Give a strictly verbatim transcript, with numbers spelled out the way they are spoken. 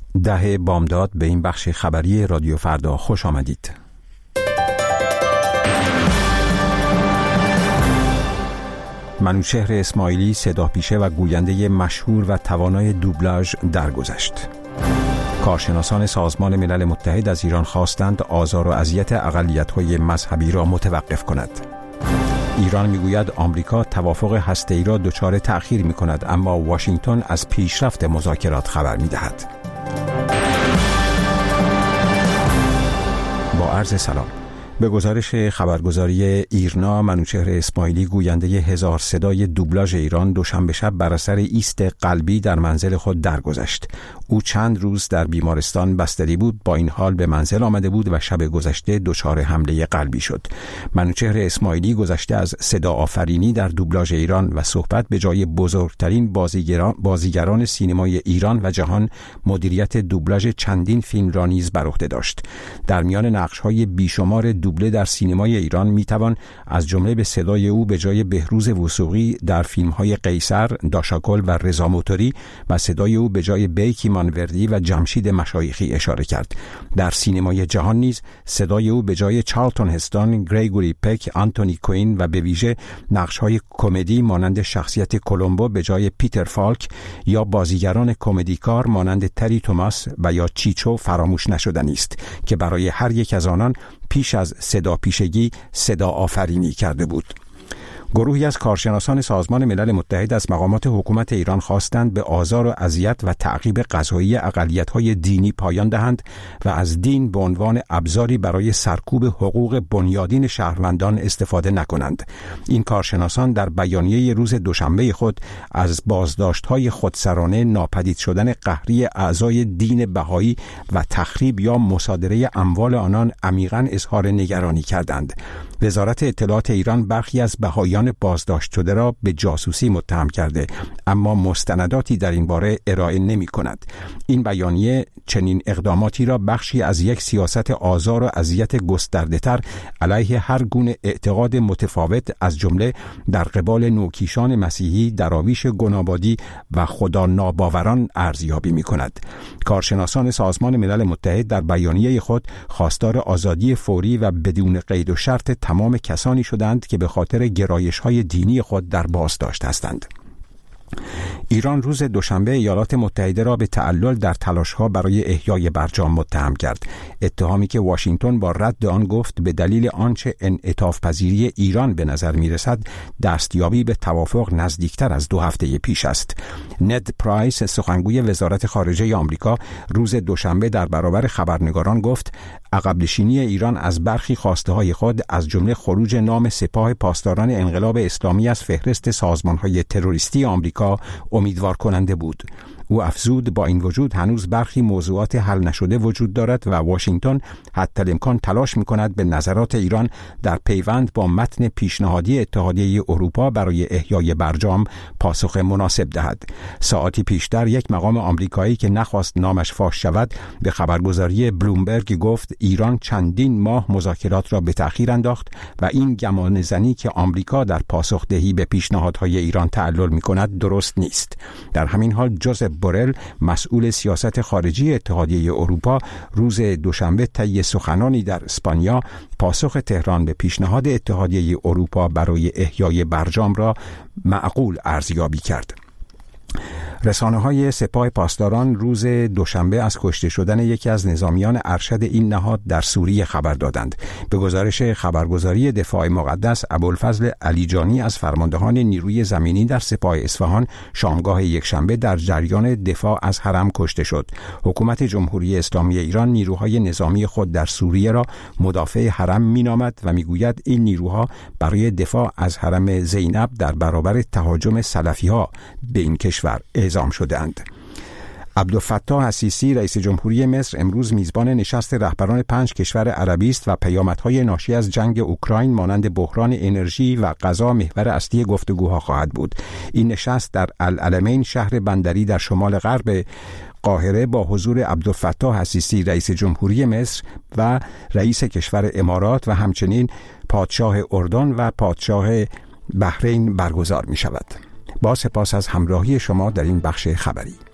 ده بامداد به این بخش خبری رادیو فردا خوش آمدید. منوچهر اسماعیلی صداپیشه و گوینده مشهور و توانای دوبلاژ درگذشت. کارشناسان سازمان ملل متحد از ایران خواستند آزار و اذیت اقلیت‌های مذهبی را متوقف کند. ایران میگوید آمریکا توافق هسته‌ای را دچار تأخیر می‌کند، اما واشنگتن از پیشرفت مذاکرات خبر می‌دهد. با عرض سلام. به گزارش خبرگزاری ایرنا، منوچهر اسماعیلی گوینده هزار صدای دوبلاژ ایران دوشنبه شب بر اثر ایست قلبی در منزل خود درگذشت. او چند روز در بیمارستان بستری بود، با این حال به منزل آمده بود و شب گذشته دچار حمله قلبی شد. منوچهر اسماعیلی گذشته از صدا آفرینی در دوبلاژ ایران و صحبت به جای بزرگترین بازیگران بازیگران سینمای ایران و جهان مدیریت دوبلاژ چندین فیلم را نیز بر عهده داشت. در میان نقش‌های بیشمار دوبله در سینمای ایران میتوان از جمله به صدای او به جای بهروز وثوقی در فیلم‌های قیصر، داشاکل و رضا موتوری و صدای او به جای بیکی مانوردی و جمشید مشایخی اشاره کرد. در سینمای جهان نیز صدای او به جای چارلتون هستون، گریگوری پک، آنتونی کوین و به ویژه نقش‌های کمدی مانند شخصیت کولومبو به جای پیتر فالک یا بازیگران کمدیکار مانند تری توماس و یا چیچو فراموش نشدنی است که برای هر یک از آنان پیش از صدا پیشگی صدا آفرینی کرده بود. گروهی از کارشناسان سازمان ملل متحد از مقامات حکومت ایران خواستند به آزار و اذیت و تعقیب قضایی اقلیت‌های دینی پایان دهند و از دین به عنوان ابزاری برای سرکوب حقوق بنیادین شهروندان استفاده نکنند. این کارشناسان در بیانیه روز دوشنبه خود از بازداشت‌های خودسرانه، ناپدید شدن قهری اعضای دین بهایی و تخریب یا مصادره اموال آنان عمیقاً اظهار نگرانی کردند. وزارت اطلاعات ایران برخی از بهاییان بازداشت شده را به جاسوسی متهم کرده، اما مستنداتی در این باره ارائه نمی کند. این بیانیه چنین اقداماتی را بخشی از یک سیاست آزار و اذیت گسترده‌تر علیه هر گونه اعتقاد متفاوت از جمله در قبال نوکیشان مسیحی، دراویش گنابادی و خدا ناباوران ارزیابی می کند. کارشناسان سازمان ملل متحد در بیانیه خود خواستار آزادی فوری و بدون قید و شرط تمام کسانی شدند که به خاطر گرایش‌های دینی خود در بازداشت هستند. ایران روز دوشنبه ایالات متحده را به تعلل در تلاش‌ها برای احیای برجام متهم کرد، اتهامی که واشنگتن با رد آن گفت به دلیل آنچه انعطاف پذیری ایران به نظر می‌رسد دستیابی به توافق نزدیکتر از دو هفته پیش است. ند پرایس، سخنگوی وزارت خارجه آمریکا، روز دوشنبه در برابر خبرنگاران گفت عقب نشینی ایران از برخی خواسته‌های خود از جمله خروج نام سپاه پاسداران انقلاب اسلامی از فهرست سازمان‌های تروریستی آمریکا امیدوار کننده بود. او افزود با این وجود هنوز برخی موضوعات حل نشده وجود دارد و واشنگتن حتی الامکان تلاش می‌کند به نظرات ایران در پیوند با متن پیشنهادی اتحادیه اروپا برای احیای برجام پاسخ مناسب دهد. ساعتی پیشتر یک مقام آمریکایی که نخواست نامش فاش شود به خبرگزاری بلومبرگ گفت ایران چندین ماه مذاکرات را به تأخیر انداخت و این گمانه‌زنی که آمریکا در پاسخدهی به پیشنهادهای ایران تعلل می‌کند درست نیست. در همین حال جوزف بورل، مسئول سیاست خارجی اتحادیه اروپا، روز دوشنبه طی سخنانی در اسپانیا پاسخ تهران به پیشنهاد اتحادیه اروپا برای احیای برجام را معقول ارزیابی کرد. رسانه‌های سپاه پاسداران روز دوشنبه از کشته شدن یکی از نظامیان ارشد این نهاد در سوریه خبر دادند. به گزارش خبرگزاری دفاع مقدس، ابوالفضل علیجانی از فرماندهان نیروی زمینی در سپاه اصفهان شامگاه یکشنبه در جریان دفاع از حرم کشته شد. حکومت جمهوری اسلامی ایران نیروهای نظامی خود در سوریه را مدافع حرم می‌نامد و می‌گوید این نیروها برای دفاع از حرم زینب در برابر تهاجم سلفی‌ها به این کشور اعزام شده‌اند. عبدالفتاح السیسی رئیس جمهوری مصر امروز میزبان نشست رهبران پنج کشور عربی است و پیامدهای ناشی از جنگ اوکراین مانند بحران انرژی و غذا محور اصلی گفتگوها خواهد بود. این نشست در العلمین شهر بندری در شمال غرب قاهره با حضور عبدالفتاح السیسی رئیس جمهوری مصر و رئیس کشور امارات و همچنین پادشاه اردن و پادشاه بحرین برگزار می شود. با سپاس از همراهی شما در این بخش خبری.